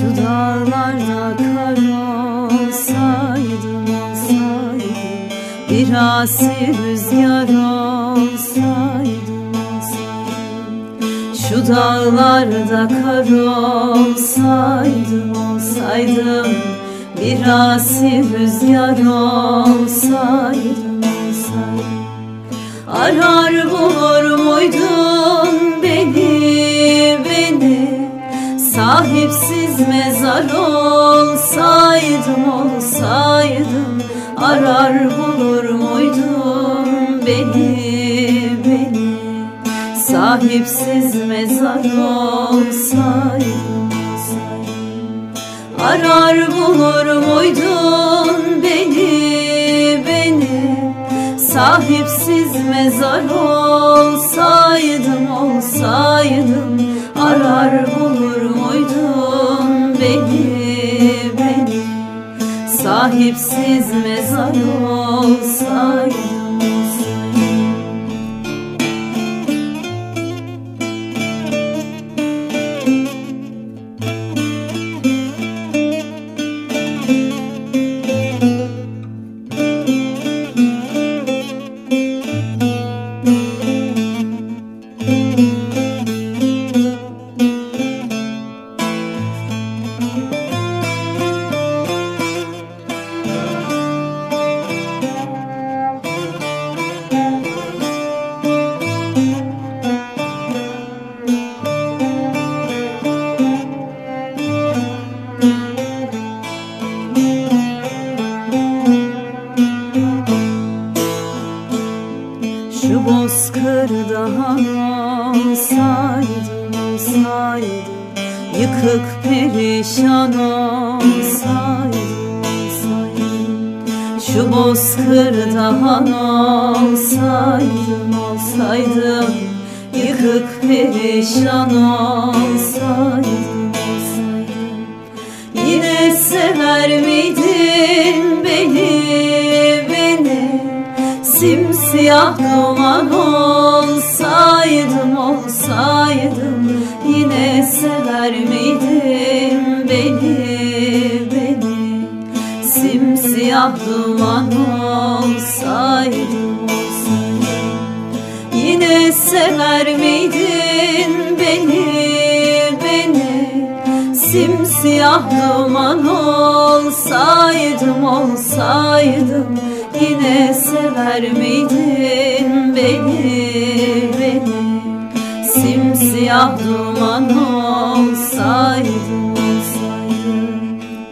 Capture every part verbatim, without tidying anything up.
Şu dağlarda kar olsaydım, olsaydım, bir asi rüzgar olsaydım, olsaydım. Şu dağlarda kar olsaydım, olsaydım, bir asi rüzgar olsaydım, olsaydım. Arar bulur muydun beni, beni? Sahipsiz mezar olsaydım, olsaydım. Arar bulur muydun beni, beni? Sahipsiz mezar olsaydım, olsaydım. Arar bulur muydun beni, beni? Sahipsiz mezar olsaydım, olsaydım. Arar bulur muydun beni, beni? Sahipsiz mezar olsaydım, olsaydım. Şu bozkırda han olsaydım, olsaydım, yıkık perişan olsaydım, olsaydım. Şu bozkırda han olsaydım, olsaydım, yıkık perişan olsaydım, olsaydım. Yine sever miydin beni, beni? Simsiyah duman olsaydım, olsaydım. Yine sever miydin beni, beni? Simsiyah duman olsaydım, olsaydım. Yine sever miydin beni, beni? Simsiyah duman olsaydım, olsaydım. Yine sever miydin beni, beni? Simsiyah duman olsaydım, olsaydım.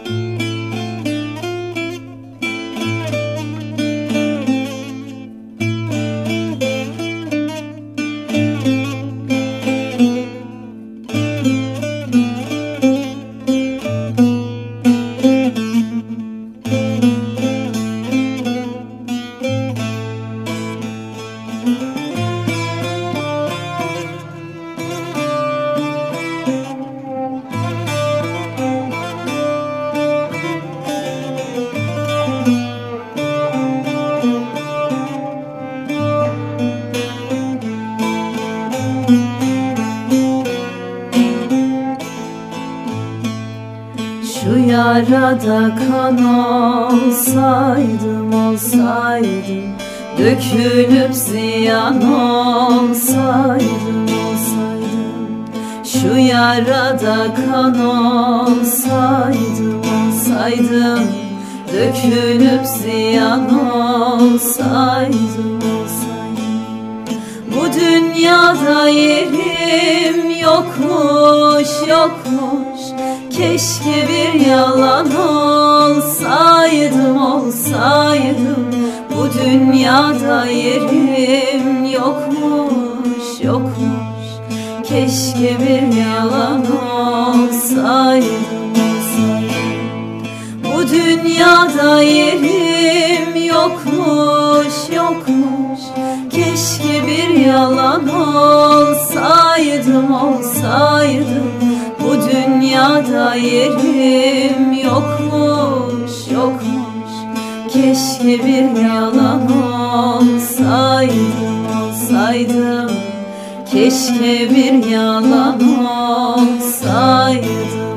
Şu yarada kan olsaydım, olsaydım, dökülüp ziyan olsaydım, olsaydım. Şu yarada kan olsaydım, olsaydım, dökülüp ziyan olsaydım, olsaydım. Bu dünyada yerim yokmuş, yokmuş. Keşke bir yalan olsaydım, olsaydım. Bu dünyada yerim yokmuş, yokmuş. Keşke bir yalan olsaydım, olsaydım. Bu dünyada yerim yokmuş, yokmuş. Keşke bir yalan olsaydım, olsaydım. Bu dünyada yerim yokmuş, yokmuş. Keşke bir yalan olsaydım, olsaydım. Keşke bir yalan olsaydım.